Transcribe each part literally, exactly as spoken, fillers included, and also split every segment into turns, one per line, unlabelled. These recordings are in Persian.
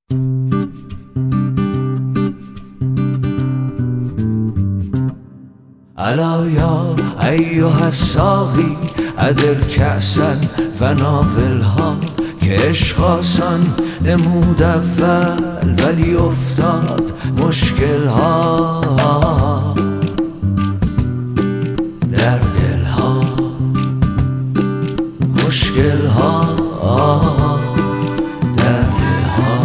ألا يا أيها الساقي أدر كأسا فناولها که عشق آسان نمود اول ولی افتاد مشکل ها در دل ها، مشکل ها در دل ها.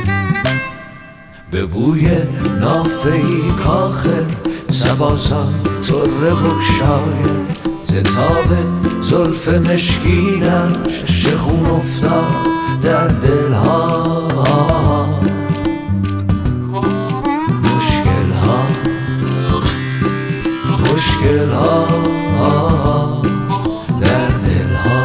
به بوی نافه‌ای کاخر سبازان طره بگشاید، ز تاب زلف مشکینش شخون افتاد در دلها. مشکل ها، مشکل ها در دلها.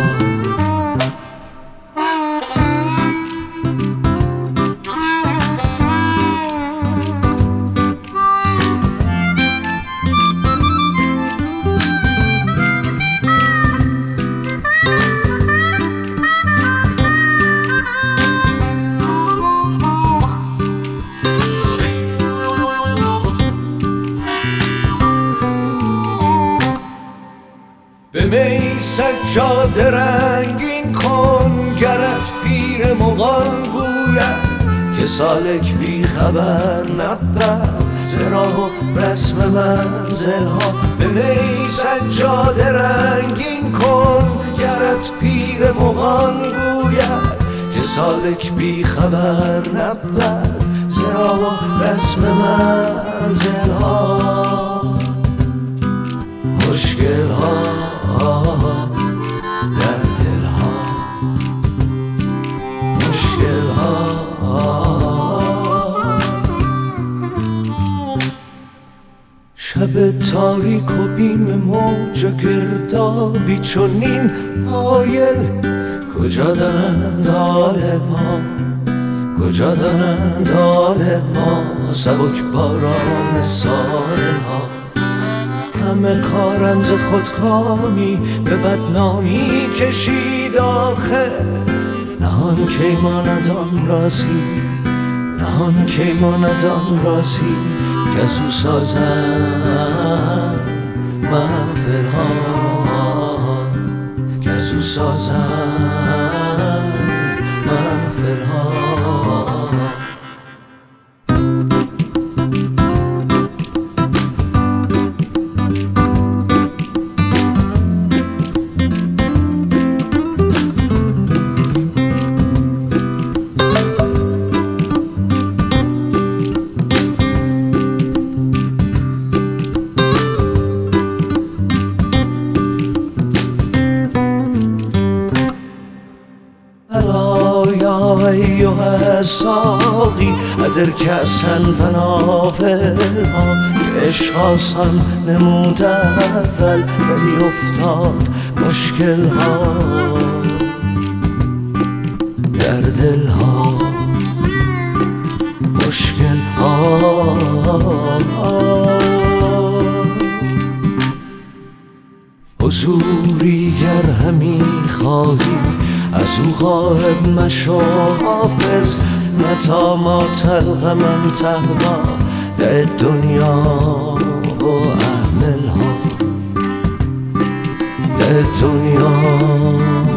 به می سجاده رنگین کن گرت پیر مغان گوید که سالک بی خبر نبود ز راه و رسم منزل ها. به می سجاده رنگین کن گرت پیر مغان گوید که سالک بی خبر نبود ز راه و رسم منزل ها. مشکل ها در دل ها، مشکل ها. شب تاریک و بیم موج گردابی چنین حایل کجا دارند حال ما، کجا دارند حال ما. سبک باران سال ها همه کارند خودکامی به بدنامی کشید آخه. نهان کی ماند آن رازی، نهان کی ماند آن رازی که از او سازند محفل ها، که از او سازند محفل ها. یا ایها الساقی ادر کأسا فناولها که عشق آسان نمود اول ولی افتاد مشکل ها در دل ها. مشکل ها حضوری گر همی خواهی از او غایب مشو حافظ. متی ما تلق من تهوی دع دنیا و اهملها، دع دنیا